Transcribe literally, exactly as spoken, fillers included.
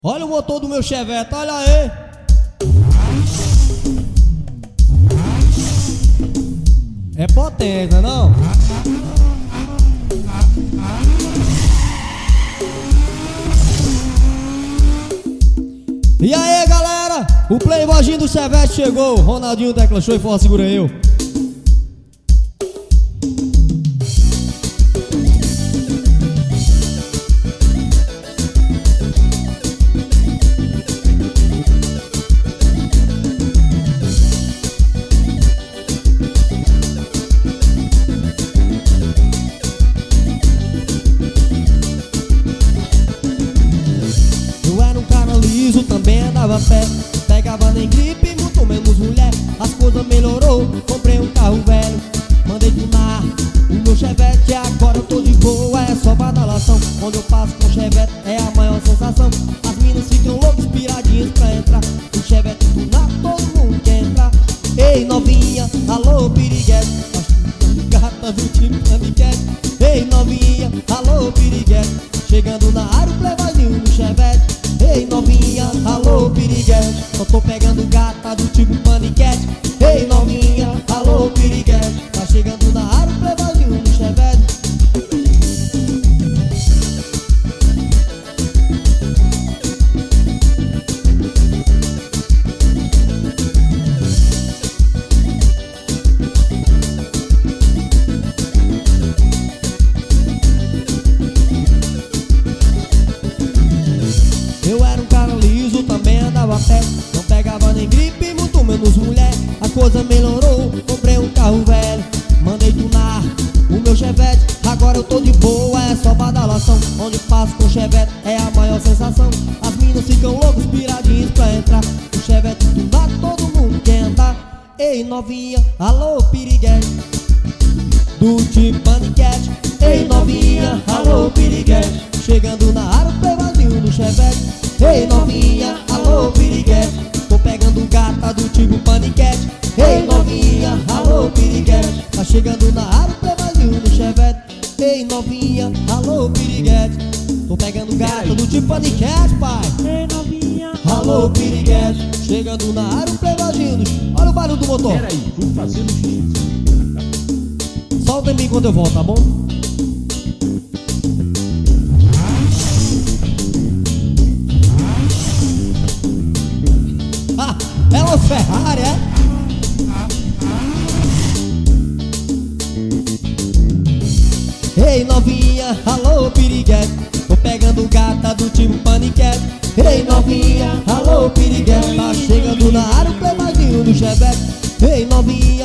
Olha o motor do meu Chevette, olha aí. É potente, não? E aí, galera? O playboyzinho do Chevette chegou. Ronaldinho Tecla Show e Força, segura eu. Também andava a pé, pegava nem gripe, muito menos mulher. As coisas melhorou, comprei um carro velho, mandei tunar o meu Chevette. Agora eu tô de boa, é só badalação. Quando eu passo com o Chevette é a maior sensação. As minas ficam loucas, piradinhas pra entrar. O Chevette tunar, todo mundo quer entrar. Ei novinha, alô piriguete, gata do time Paniquete. Ei novinha, alô piriguete, chegando na área o playboyzinho do Chevette. Ei novinha, alô piriguete, só tô pegando gata do tipo Paniquete. Ei novinha, alô piriguete, tá chegando na área o playboyzinho do Chevette. Eu era um cara liso, também andava a pé, não pegava nem gripe, muito menos mulher. A coisa melhorou, comprei um carro velho, mandei tunar o meu Chevette. Agora eu tô de boa, é só badalação. Onde passo com o Chevette é a maior sensação. As minas ficam loucas, piradinhas pra entrar. O Chevette tunar, todo mundo quer andar. Ei novinha, alô piriguete, do tipo Paniquete. Ei novinha, alô piriguete, chegando na área o playboyzinho do Chevette. Ei novinha, alô piriguete, tô pegando gata do tipo Paniquete. Ei novinha, alô piriguete, tá chegando na área o playboyzinho do Chevette. Ei novinha, alô piriguete, tô pegando gata do tipo Paniquete, pai. Ei novinha, alô piriguete, chegando na área o playboyzinho do... Olha o barulho do motor. peraí, vou fazer um xixi. Solta em mim quando eu volto, tá bom? Ah, é uma Ferrari, é? Ei novinha, alô piriguete, tô pegando gata do tipo Paniquete. Ei novinha, alô piriguete, tá chegando na área o playboyzinho do Chevette. Ei novinha,